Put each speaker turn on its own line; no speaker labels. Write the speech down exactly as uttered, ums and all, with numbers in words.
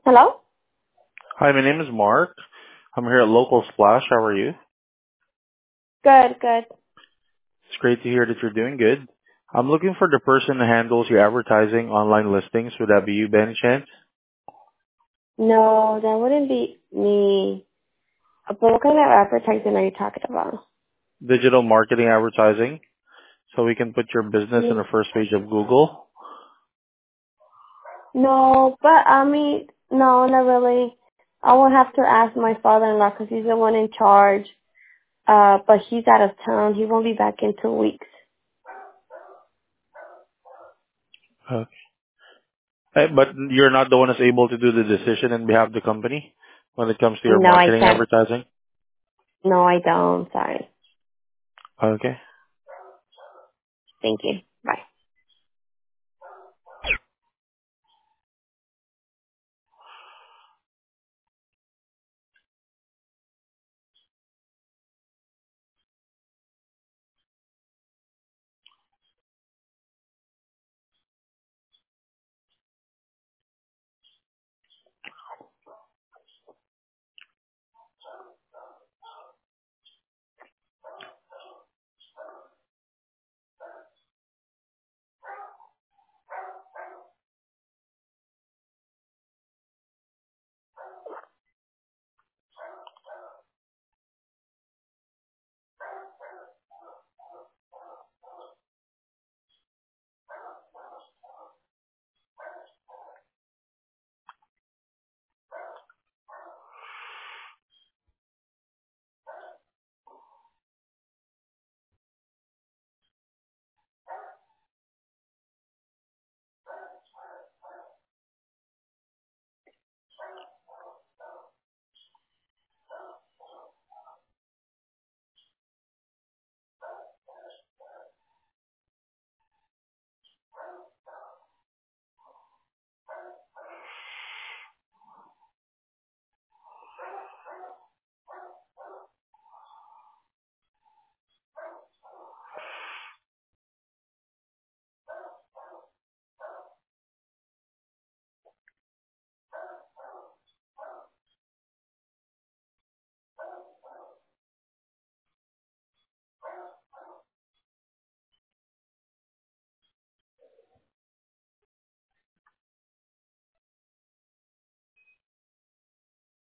Hello?
Hi, my name is Mark. I'm here at Local Splash. How are you?
Good, good.
It's great to hear that you're doing good. I'm looking for the person who handles your advertising online listings. Would that be you by any chance?
No, that wouldn't be me. But what kind of advertising are you talking about?
Digital marketing advertising, so we can put your business in
Mm,
the first page of Google.
No, but I mean, no, not really. I will have to ask my father-in-law because he's the one in charge. Uh, but he's out of town. He won't be back in two weeks.
Uh, eh, but you're not the one that's able to do the decision on behalf of the company when it comes to your
No, I
marketing
can't.
advertising?
No, I don't. Sorry.
Okay.
Thank you.